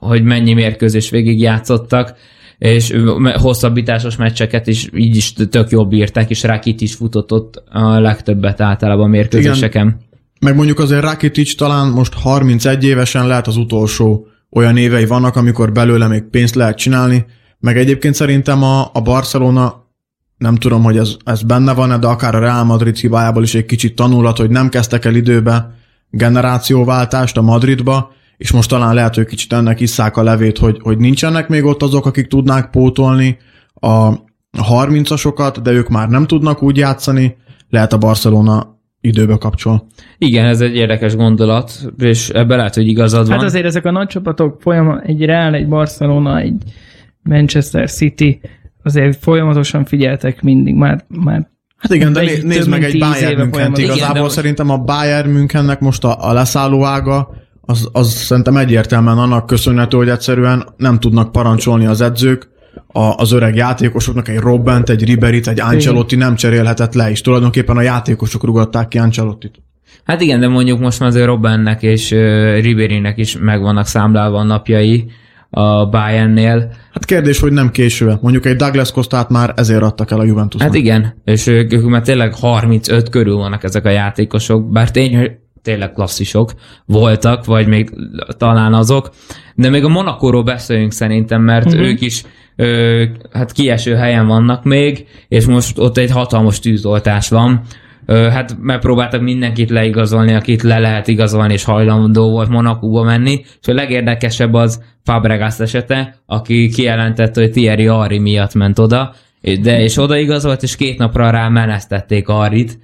hogy mennyi mérkőzés végig játszottak, és hosszabbításos meccseket is így is tök jobb bírták, és Rakitic futott ott a legtöbbet általában a mérkőzéseken. Igen. Meg mondjuk azért Rakitic talán most 31 évesen lehet az utolsó olyan évei vannak, amikor belőle még pénzt lehet csinálni, meg egyébként szerintem a Barcelona, nem tudom, hogy ez benne van-e, de akár a Real Madrid hibájából is egy kicsit tanulhat, hogy nem kezdtek el időbe generációváltást a Madridba, és most talán lehet, hogy kicsit ennek isszák a levét, hogy nincsenek még ott azok, akik tudnák pótolni a 30-asokat, de ők már nem tudnak úgy játszani, lehet a Barcelona időbe kapcsol. Igen, ez egy érdekes gondolat, és ebben lehet, hogy igazad van. Hát azért ezek a nagy csapatok, egy Real, egy Barcelona, egy Manchester City, azért folyamatosan figyeltek mindig, már hát igen, de nézd meg egy Bayern Münchent. Igazából szerintem a Bayern Münchennek most a leszálló ága, az szerintem egyértelműen annak köszönhető, hogy egyszerűen nem tudnak parancsolni az edzők, az öreg játékosoknak egy Robbent, egy Riberyt, egy Ancelotti nem cserélhetett le, és tulajdonképpen a játékosok rugatták ki Ancelottit. Hát igen, de mondjuk most már azért Robbennek és Riberynek is megvannak számlálva a napjai a Bayernnél. Hát kérdés, hogy nem késő. Mondjuk egy Douglas Costát már ezért adtak el a Juventusnak. Hát igen, és ők már tényleg 35 körül vannak ezek a játékosok, bár tényleg klasszisok voltak, vagy még talán azok, de még a Monakóról beszéljünk szerintem, mert ők is hát kieső helyen vannak még, és most ott egy hatalmas tűzoltás van. Hát megpróbáltak mindenkit leigazolni, akit le lehet igazolni, és hajlandó volt Monakóba menni, és a legérdekesebb az Fabregas esete, aki kijelentette, hogy Thierry Henry miatt ment oda, és oda igazolt, és 2 napra rá menesztették Henryt,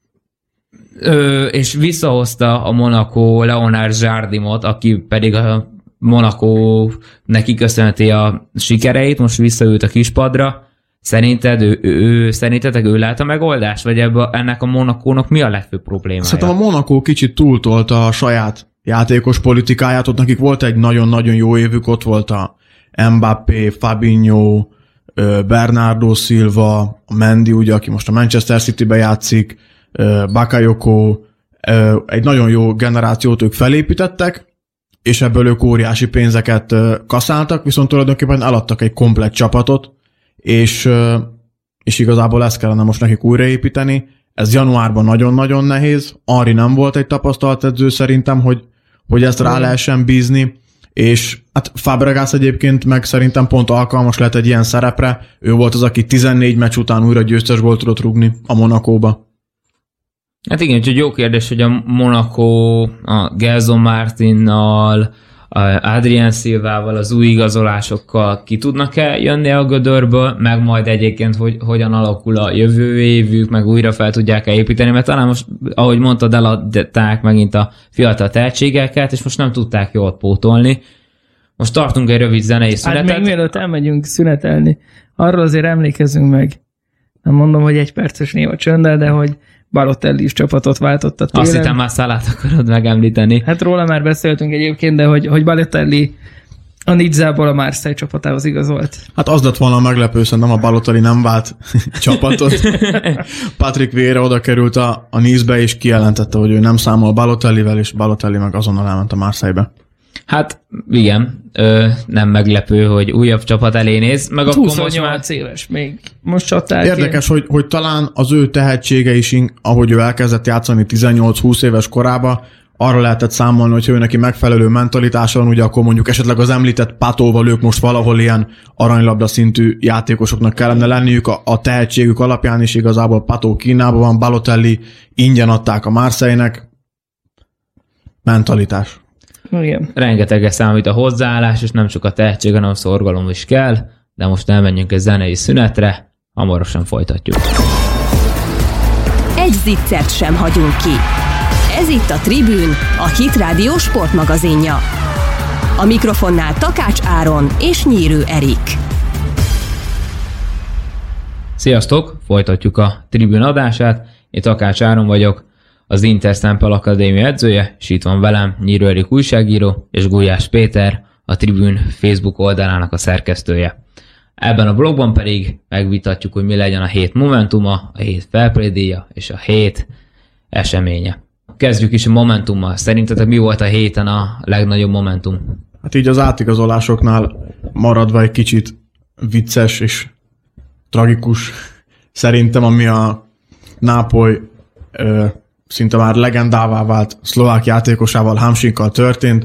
és visszahozta a Monaco Leonard Jardimot, aki pedig a Monaco neki köszönheti a sikereit, most visszaült a kispadra. Szerintetek ő lehet a megoldás? Vagy ennek a Monacónak mi a legfőbb problémája? Szerintem a Monaco kicsit túltolta a saját játékos politikáját, ott nekik volt egy nagyon-nagyon jó évük, ott volt a Mbappé, Fabinho, Bernardo Silva, Mendy, ugye, aki most a Manchester City-be játszik, Bakayoko, egy nagyon jó generációt ők felépítettek, és ebből ők óriási pénzeket kaszáltak, viszont tulajdonképpen eladtak egy komplett csapatot, és igazából ezt kellene most nekik újraépíteni. Ez januárban nagyon-nagyon nehéz. Henry nem volt egy tapasztalt edző szerintem, hogy ezt rá lehessen bízni, és hát Fabregas egyébként meg szerintem pont alkalmas lehet egy ilyen szerepre. Ő volt az, aki 14 meccs után újra győztes gólt tudott rúgni a Monacóba. Hát igen, úgyhogy jó kérdés, hogy a Monaco a Gelson Martinnal, Adrien Silvával, az új igazolásokkal ki tudnak-e jönni a gödörből, meg majd egyébként, hogy hogyan alakul a jövő évük, meg újra fel tudják-e építeni, mert talán most, ahogy mondtad, eladták megint a fiatal tehetségeket, és most nem tudták jól pótolni. Most tartunk egy rövid zenei szünetet. Hát még mielőtt elmegyünk szünetelni, arról azért emlékezzünk meg, nem mondom, hogy 1 perces néva csönddel, de hogy Balotelli is csapatot váltott a télen. Azt hittem már Salát akarod megemlíteni. Hát róla már beszéltünk egyébként, de hogy Balotelli a Nizzából a Marseille csapatához igazolt. Hát az lett volna meglepő, szerintem a Balotelli nem vált csapatot. Patrick Vieira oda került a Nice-be, és kijelentette, hogy ő nem számol Balotellivel, és Balotelli meg azonnal elment a Marseille-be. Hát igen, nem meglepő, hogy újabb csapat elé néz. Meg akkor 28 éves még. Most csatál ki. Érdekes, hogy talán az ő tehetsége is, ahogy ő elkezdett játszani 18-20 éves korába, arra lehetett számolni, hogy ő neki megfelelő mentalitása van, ugye akkor mondjuk esetleg az említett Patóval ők most valahol ilyen aranylabda szintű játékosoknak kellene lenniük a tehetségük alapján, is igazából Pató Kínában van, Balotelli ingyen adták a Marseille-nek. Mentalitás. Igen. Rengeteget számít a hozzáállás, és nem csak a tehetség, hanem a szorgalom is kell, de most elmenjünk egy zenei szünetre, hamarosan folytatjuk. Egy ziccert sem hagyunk ki. Ez itt a Tribün, a Hit Rádió sportmagazinja. A mikrofonnál Takács Áron és Nyírő Erik. Sziasztok! Folytatjuk a Tribün adását. Én Takács Áron vagyok, az Inter Szempel Akadémia edzője, és itt van velem Nyírő Erik újságíró, és Gulyás Péter, a Tribün Facebook oldalának a szerkesztője. Ebben a blogban pedig megvitatjuk, hogy mi legyen a hét momentuma, a hét felprédíja és a hét eseménye. Kezdjük is a momentummal. Szerintetek mi volt a héten a legnagyobb momentum? Hát így az átigazolásoknál maradva egy kicsit vicces és tragikus szerintem, ami a Nápoly szinte már legendává vált szlovák játékosával, Hamšikkal történt.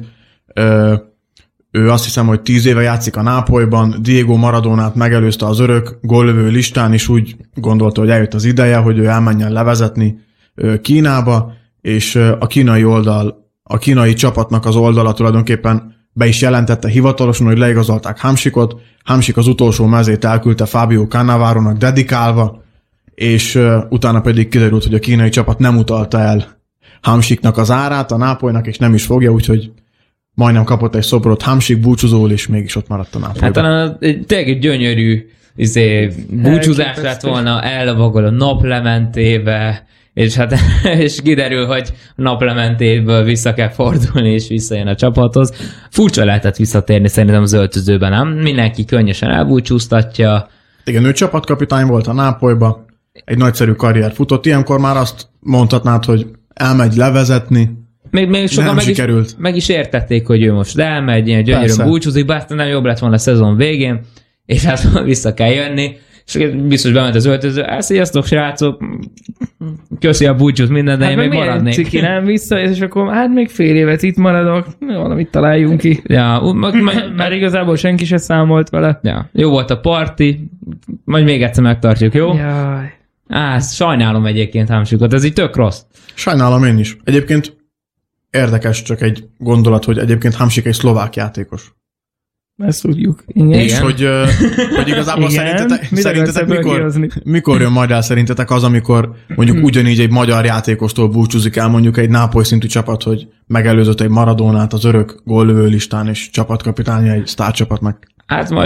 Ő azt hiszem, hogy 10 éve játszik a Nápolyban, Diego Maradonát megelőzte az örök góllövő listán, és úgy gondolta, hogy eljött az ideje, hogy ő elmenjen levezetni Kínába, és a kínai oldal, a kínai csapatnak az oldala tulajdonképpen be is jelentette hivatalosan, hogy leigazolták Hamšikot. Hamšik az utolsó mezét elküldte Fabio Cannavarónak dedikálva, és utána pedig kiderült, hogy a kínai csapat nem utalta el Hamšiknak az árát a Nápolynak, és nem is fogja, úgyhogy majdnem kapott egy szobrot Hamšik búcsúzól, és mégis ott maradt a Nápolyban. Hát talán tényleg egy gyönyörű búcsúzás lett volna, elvagol a naplementébe, és hát és kiderül, hogy naplementéből vissza kell fordulni, és visszajön a csapathoz. Furcsa lehetett visszatérni szerintem az öltözőben, nem? Mindenki könnyesen elbúcsúztatja. Igen, ő csapatkapitány volt a Nápolyba, egy nagyszerű karrier futott, ilyenkor már azt mondhatnád, hogy elmegy levezetni, még sokan meg is értették, hogy ő most elmegy, ilyen gyönyörűen búcsúzik, bár nem jobb lett volna a szezon végén, és hát vissza kell jönni, és biztos bement az öltöző, sziasztok srácok, köszi a búcsút, minden, de hát én még maradnék. Ciki nem vissza, és akkor hát még fél évet itt maradok, valamit találjunk ki. Ja, már igazából senki se számolt vele. Ja, jó volt a parti, majd még egyszer megtartjuk, jó? Jaj. Sajnálom egyébként Hamšikot, ez így tök rossz. Sajnálom én is. Egyébként érdekes csak egy gondolat, hogy egyébként Hamšik egy szlovák játékos. Ezt tudjuk. Igen. És hogy igazából szerintetek mikor jön majd el szerintetek az, amikor mondjuk ugyanígy egy magyar játékostól búcsúzik el mondjuk egy Nápoly szintű csapat, hogy megelőzött egy Maradonát az örök góllövő listán, és csapatkapitánya egy sztárcsapatnak. Hát majd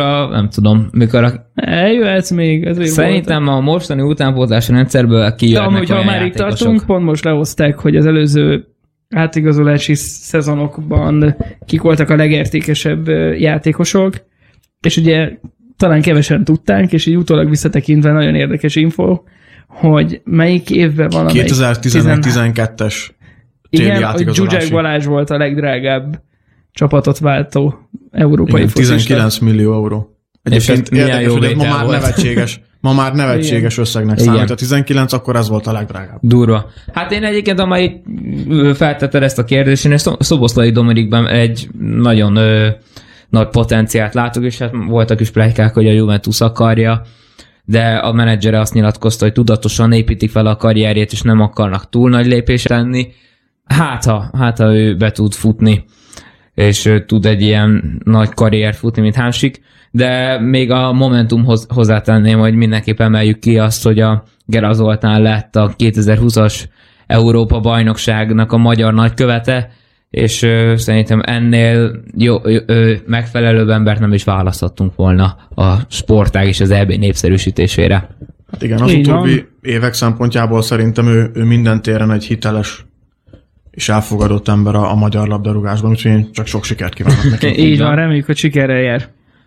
mikor eljöhetsz még. Szerintem a mostani utánpótlási rendszerből kijönnek olyan már itt tartunk, pont most lehozták, hogy az előző átigazolási szezonokban kik voltak a legértékesebb játékosok, és ugye talán kevesen tudták, és így utólag visszatekintve nagyon érdekes info, hogy melyik évben van 2011-12-es téli átigazolási. Igen, Zsuzsák Balázs volt a legdrágább csapatot váltó európai focista. 19 millió euró. Egyébként érdekes, hogy ma már nevetséges összegnek számít. A 19, akkor ez volt a legdrágább. Durva. Hát én egyébként, amely feltetted ezt a kérdést, én Szoboszlai Dominikben egy nagyon nagy potenciált látok, és hát voltak is pletykák, hogy a Juventus akarja, de a menedzsere azt nyilatkozta, hogy tudatosan építi fel a karrierjét, és nem akarnak túl nagy lépést tenni. Hát ha ő be tud futni, és tud egy ilyen nagy karrier futni, mint Hamšik, de még a Momentumhoz hozzátenném, hogy mindenképpen emeljük ki azt, hogy a Gera Zoltán lett a 2020-as Európa bajnokságnak a magyar nagykövete, és szerintem ennél megfelelőbb embert nem is választhattunk volna a sportág és az EB népszerűsítésére. Hát igen, az utóbbi évek szempontjából szerintem ő minden téren egy hiteles és elfogadott ember a magyar labdarúgásban, úgyhogy én csak sok sikert kívánok neki. Így van, reméljük, hogy sikerrel jár.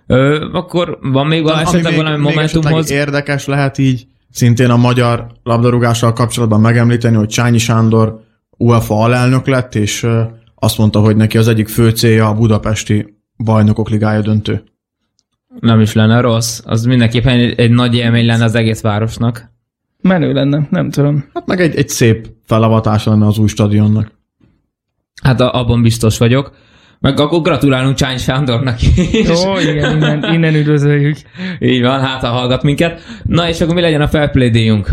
Akkor van még valami Momentumhoz? Érdekes lehet így szintén a magyar labdarúgással kapcsolatban megemlíteni, hogy Csányi Sándor UEFA alelnök lett, és azt mondta, hogy neki az egyik fő célja a budapesti Bajnokok Ligája döntő. Nem is lenne rossz. Az mindenképpen egy nagy élmény lenne az egész városnak. Menő lenne, nem tudom. Hát meg egy szép felavatása lenne az új stadionnak. Hát abban biztos vagyok. Meg akkor gratulálunk Csányi Sándornak is. Ó, igen, innen üdvözöljük. Így van, hát ha hallgat minket. Na és akkor mi legyen a Fair Play díjunk?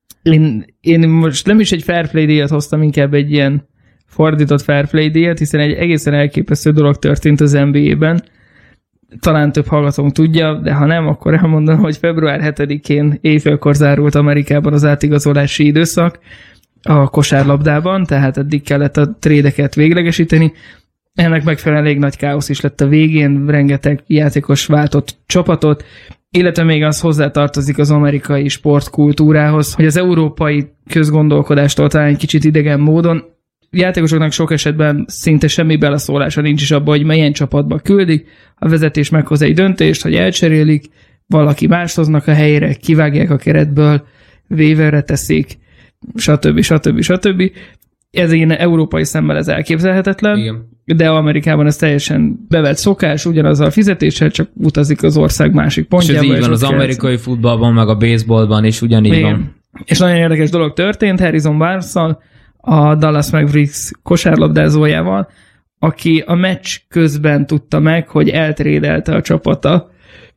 Én most nem is egy Fair Play díjat hoztam, inkább egy ilyen fordított Fair Play díjat, hiszen egy egészen elképesztő dolog történt az NBA-ben. Talán több hallgatónk tudja, de ha nem, akkor elmondom, hogy február 7-én éjfélkor zárult Amerikában az átigazolási időszak a kosárlabdában, tehát eddig kellett a trédeket véglegesíteni. Ennek megfelelően elég nagy káosz is lett a végén, rengeteg játékos váltott csapatot, illetve még az hozzátartozik az amerikai sportkultúrához, hogy az európai közgondolkodástól talán egy kicsit idegen módon játékosoknak sok esetben szinte semmi beleszólása nincs is abban, hogy milyen csapatba küldik, a vezetés meghoz egy döntést, hogy elcserélik, valaki mást hoznak a helyére, kivágják a keretből, waiverre teszik, stb. Ez ilyen európai szemmel ez elképzelhetetlen, Igen. de Amerikában ez teljesen bevett szokás, ugyanazzal a fizetéssel, csak utazik az ország másik És pontjába. ez így van az amerikai futballban, meg a baseballban is ugyanígy van. És nagyon érdekes dolog történt Harrison Barnes-szal, a Dallas Mavericks kosárlabdázójával, aki a meccs közben tudta meg, hogy eltrédelte a csapata,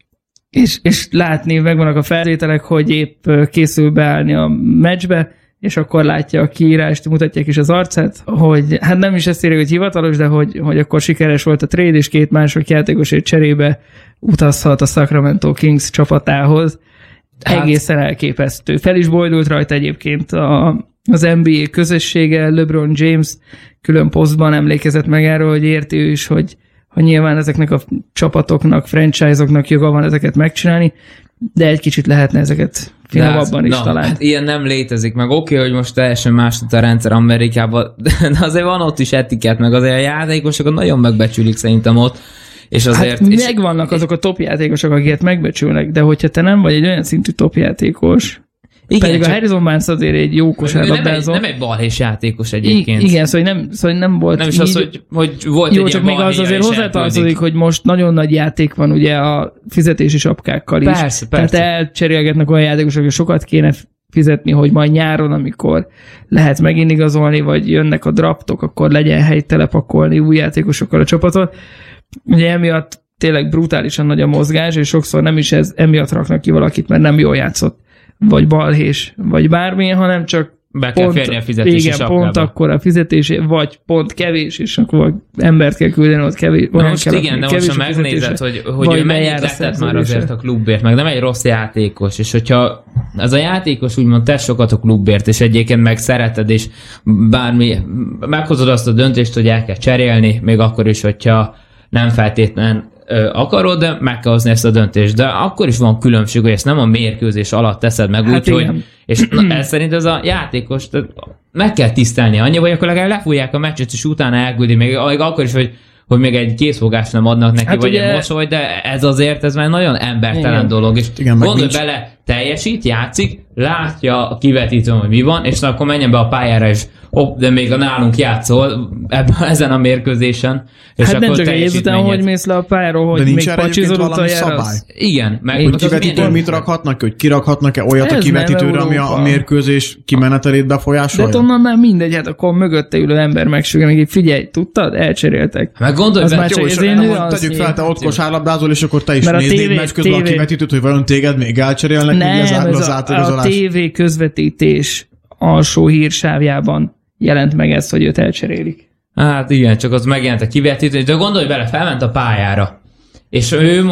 és látni, megvannak a feltételek, hogy épp készül beállni a meccsbe, és akkor látja a kiírást, mutatják is az arcát, hogy hát nem is ezt írja, hogy hivatalos, de hogy akkor sikeres volt a trade, és 2 mások játékosért cserébe utazhat a Sacramento Kings csapatához. Egészen elképesztő. Fel is bojdult rajta egyébként az NBA közössége, LeBron James külön posztban emlékezett meg erről, hogy érti ő is, hogy nyilván ezeknek a csapatoknak, franchise-oknak joga van ezeket megcsinálni, de egy kicsit lehetne ezeket finomabban is talán. Hát ilyen nem létezik, meg oké, hogy most teljesen más a rendszer Amerikában, de azért van ott is etikett, meg azért a játékosokat nagyon megbecsülik szerintem ott, és azért... Hát megvannak azok a top játékosok, akiket megbecsülnek, de hogyha te nem vagy egy olyan szintű top játékos, igen, pedig a Harrison Barnes azért egy jó kosárlabdázó. Nem egy balhés játékos egyébként. Igen, szóval nem volt... Nem is az, hogy volt jó, egy csak még az azért hozzátartozik, hogy most nagyon nagy játék van ugye a fizetési sapkákkal is. Persze. Tehát elcserélgetnek olyan játékosok, hogy sokat kéne fizetni, hogy majd nyáron, amikor lehet megint igazolni, vagy jönnek a draftok, akkor legyen hely telepakolni új játékosokkal a csapatot. Ugye emiatt tényleg brutálisan nagy a mozgás, és sokszor nem is emiatt raknak ki valakit, mert nem jól játszott, vagy balhés, vagy bármi, hanem csak be kell férni a fizetési sapkába. Pont akkor a fizetés, vagy pont kevés, és akkor embert kell küldeni, ott kevés. Na most igen, de most ha megnézed, hogy ő mennyit letett már azért a klubért, meg nem egy rossz játékos, és hogyha ez a játékos úgymond tesz sokat a klubért, és egyébként meg szereted, és bármi, meghozod azt a döntést, hogy el kell cserélni, még akkor is, hogyha nem feltétlen akarod, de meg kell hozni ezt a döntést. De akkor is van különbség, hogy ezt nem a mérkőzés alatt teszed meg, hát úgyhogy... És ez szerint ez a játékos meg kell tisztelni annyi, vagy akkor legalább lefújják a meccset, és utána elküldi, még akkor is, hogy még egy készfogást nem adnak neki, hát vagy egy mosoly, de ez azért, ez már nagyon embertelen dolog. És gondolj bele, teljesít, játszik, látja a kivetítőn, hogy mi van, és akkor menjen be a pályára, és de még a nálunk játszol ezen a mérkőzésen. És hát nem csak ezután, hogy mész le a pályáról, hogy még pacsizod utoljára. Igen. Hogy kivetítőn mit rakhatnak, hogy kirakhatnak-e olyat a kivetítőre, ami a mérkőzés kimenetelét befolyásolja? De onnan már mindegy, hát akkor mögötte ülő ember megsügel, neki figyelj, tudtad? Elcseréltek. Meg gondolj be, tegyük fel, te ott kosárlabdázol, és akkor te is néznéd meccs közben a kivetítőt, hogy vajon téged még elcserélnek, nem, a TV közvetítés alsó hírsávjában jelent meg ezt, hogy őt elcserélik. Hát igen, csak az megjelent a kivetítés, de gondolj bele, felment a pályára. És ő,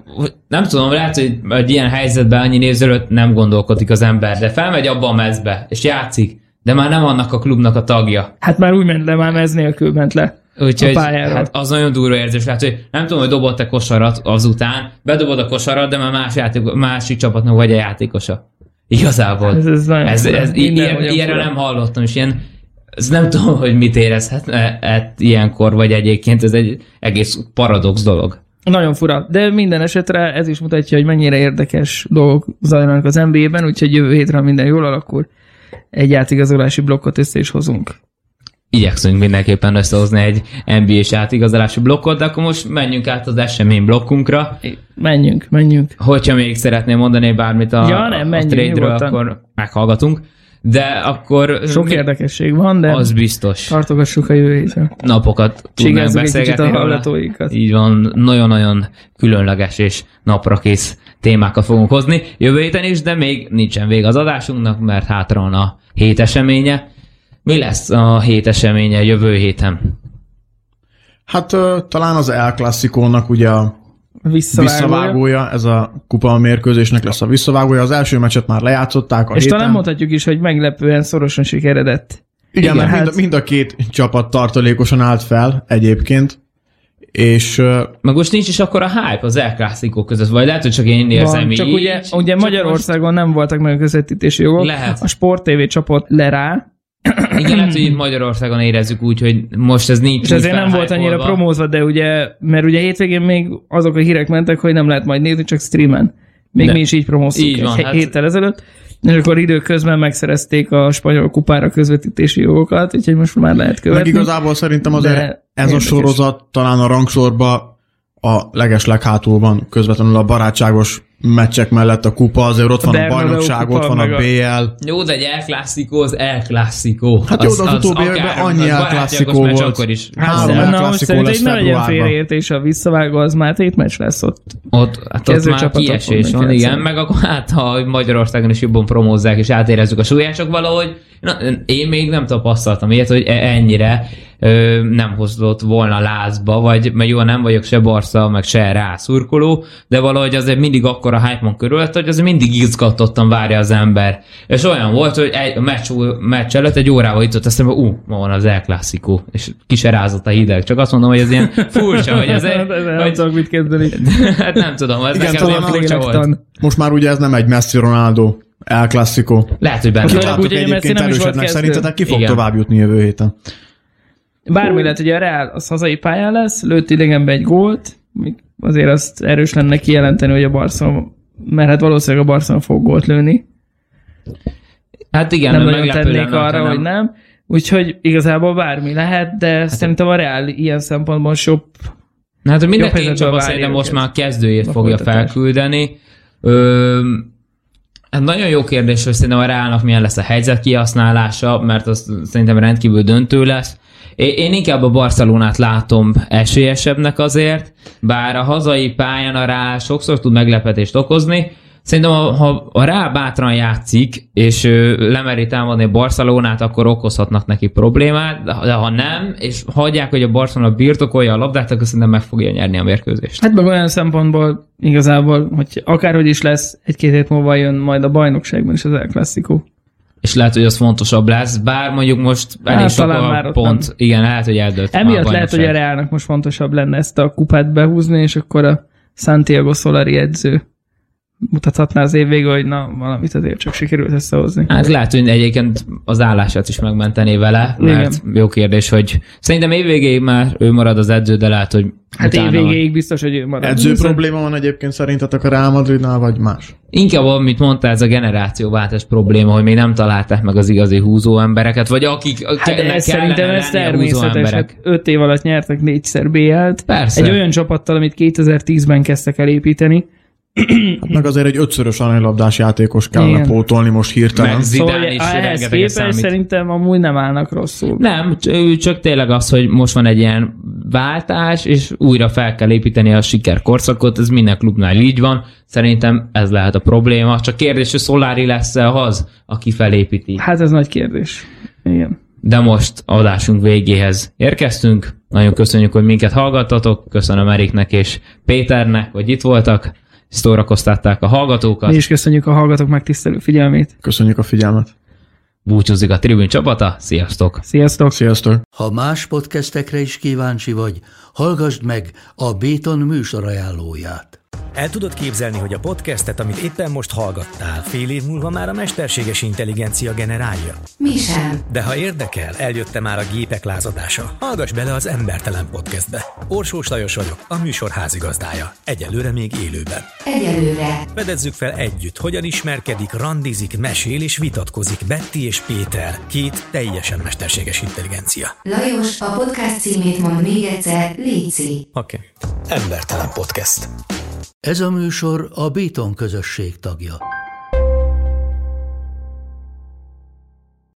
nem tudom, lehet, hogy egy ilyen helyzetben annyi nézőről nem gondolkodik az ember, de felmegy abba a mezbe, és játszik, de már nem annak a klubnak a tagja. Hát már úgy ment le, már mez nélkül ment le. Úgyhogy hát az nagyon durva érzés lehet, hogy nem tudom, hogy dobott-e kosarat azután, bedobod a kosarat, de már másik csapatnak vagy a játékosa. Igazából. Ez ilyenre nem hallottam, és ilyen, ez nem tudom, hogy mit érezhet ilyenkor, vagy egyébként ez egy egész paradox dolog. Nagyon fura, de minden esetre ez is mutatja, hogy mennyire érdekes dolgok zajlanak az NBA-ben, úgyhogy jövő hétre minden jól alakul, egy átigazolási blokkot össze is hozunk. Igyekszünk mindenképpen összehozni egy NBA-s átigazolási blokkot, de akkor most menjünk át az esemény blokkunkra. Menjünk. Hogyha még szeretném mondani bármit a trade-ről, akkor meghallgatunk. De akkor... Sok érdekesség van, de az biztos. Tartogassuk a jövő hétre. Napokat tudnánk beszélgetni. A hallgatóinkat. Így van, nagyon-nagyon különleges és naprakész témákat fogunk hozni jövő héten is, de még nincsen vége az adásunknak, mert hátra van a hét eseménye. Mi lesz a hét eseménye jövő héten? Hát talán az El Clasicónak ugye a visszavágója, ez a kupa mérkőzésnek lesz a visszavágója. Az első meccset már lejátszották a és héten. Talán mondhatjuk is, hogy meglepően szorosan sikeredett. Igen, mert hát... mind a két csapat tartalékosan állt fel egyébként. És, meg most nincs is akkor a hype az El Clásico között, vagy lehet, hogy csak én érzem így. Csak ugye Magyarországon nem voltak meg a közvetítési jogok. Lehet. A Sport TV csapott le rá. Igen, lehet, hogy itt Magyarországon érezzük úgy, hogy most ez nincs. És ezért nem volt annyira promózva, de mert ugye hétvégén még azok a hírek mentek, hogy nem lehet majd nézni, csak streamen. Még mi is így promóztuk egy héttel ezelőtt. És akkor időközben megszerezték a spanyol kupára közvetítési jogokat, úgyhogy most már lehet követni. Meg igazából szerintem azért ez érdekes. A sorozat talán a rangsorba a legesleghátul van, közvetlenül a barátságos meccsek mellett a kupa, azért ott van a bajnokság, ott van a BL. Jó, de egy El Clásico az El Clásico. Hát jó, de az utóbbi években annyi El Clásico volt. Akkor is. Na, most szerintem ne legyen félreértés, a visszavágó az már 7 meccs lesz ott. Ott már kiesés van, igen. Meg akkor ha Magyarországon is jobban promózzák, és átérezzük a súlyások valahogy. Na, én még nem tapasztaltam ilyet, hogy ennyire nem hozott volna lázba, mert jó, nem vagyok se Barca, meg se rászurkoló, de valahogy azért mindig akkora hype van körülött, hogy azért mindig izgatottan várja az ember. És olyan volt, hogy egy meccs előtt egy órával jutott eszembe, ma van az El Clásico, és ki se rázott a hideg. Csak azt mondom, hogy ez ilyen furcsa, hogy ez nem tudok mit kezdeni. Hát nem tudom, ez igen, nekem ilyen furcsa volt. Most már ugye ez nem egy Messi Ronaldo El Clásico. Lehet, hogy benne. Látok egyébként erősebbnek, szerintetek ki fog tovább jutni jövő héten? Bármi lehet, hogy a Real az hazai pályán lesz, lőtt idegenbe egy gólt, azért azt erős lenne kijelenteni, hogy a Barca, mert hát valószínűleg a Barca fog gólt lőni. Hát igen, nem nagyon tennék arra, hogy nem. Úgyhogy igazából bármi lehet, de hát szerintem a Real ilyen szempontból sok. Hát minden két csapat szerintem most már a kezdőjét fogja felküldeni. Hát nagyon jó kérdés, hogy szerintem a Realnak milyen lesz a helyzet kihasználása, mert az szerintem rendkívül döntő lesz. Én inkább a Barcelonát látom esélyesebbnek azért, bár a hazai pályán a Real sokszor tud meglepetést okozni. Szerintem, ha a Real bátran játszik, és lemeri támadni a Barcelonát, akkor okozhatnak neki problémát, de ha nem, és hagyják, hogy a Barcelona birtokolja a labdát, akkor szerintem meg fogja nyerni a mérkőzést. Hát meg olyan szempontból igazából, hogy akárhogy is lesz, 1-2 hét múlva jön majd a bajnokságban is az El Clásico. És lehet, hogy az fontosabb lesz, bár mondjuk most elég sok a pont. Nem. Igen, lehet, hogy eldőlt. Emiatt lehet, hogy a Realnak most fontosabb lenne ezt a kupát behúzni, és akkor a Santiago Solari edző mutathatná az év végül, hogy na, valamit azért csak sikerült összehozni. Hát lehet, hogy egyébként az állását is megmentené vele, mert igen. Jó kérdés, hogy szerintem évvégéig már ő marad az edző, de lehet, hogy hát évvégéig biztos, hogy ő marad. Edző probléma van egyébként szerintetek a Real Madridnál, vagy más? Inkább, amit mondtál, ez a generációváltás probléma, hogy még nem találták meg az igazi húzó embereket, vagy akik hát szerintem ez természetes, hát 5 év alatt nyertek 4-szer BL-t. Persze. Egy olyan csapattal, amit 2010-ben kezdtek el építeni. Hát meg azért egy 5-szörös arany-labdás játékos kellene pótolni most hirtelen. Meg Zidane is ehhez képest szerintem amúgy nem állnak rosszul. Nem, csak tényleg az, hogy most van egy ilyen váltás, és újra fel kell építeni a sikerkorszakot, ez minden klubnál így van. Szerintem ez lehet a probléma. Csak kérdés, hogy Solari lesz-e az, aki felépíti. Hát ez nagy kérdés. Igen. De most adásunk végéhez érkeztünk. Nagyon köszönjük, hogy minket hallgattatok. Köszönöm Eriknek és Péternek, hogy itt voltak. Szórakoztatták a hallgatókat. Mi is köszönjük a hallgatók megtisztelő figyelmét. Köszönjük a figyelmet. Búcsúzik a Tribün csapata. Sziasztok! Sziasztok! Sziasztok! Ha más podcastekre is kíváncsi vagy, hallgassd meg a Béton műsor ajánlóját. El tudod képzelni, hogy a podcastet, amit éppen most hallgattál, fél év múlva már a mesterséges intelligencia generálja? Mi sem. De ha érdekel, eljött már a gépek lázadása. Hallgass bele az Embertelen podcastbe. Orsós Lajos vagyok, a műsor házigazdája. Egyelőre még élőben. Egyelőre. Fedezzük fel együtt, hogyan ismerkedik, randizik, mesél és vitatkozik Betty és Péter, 2 teljesen mesterséges intelligencia. Lajos, a podcast címét mond még egyszer, léci. Oké. Embertelen podcast. Ez a műsor a Béton közösség tagja.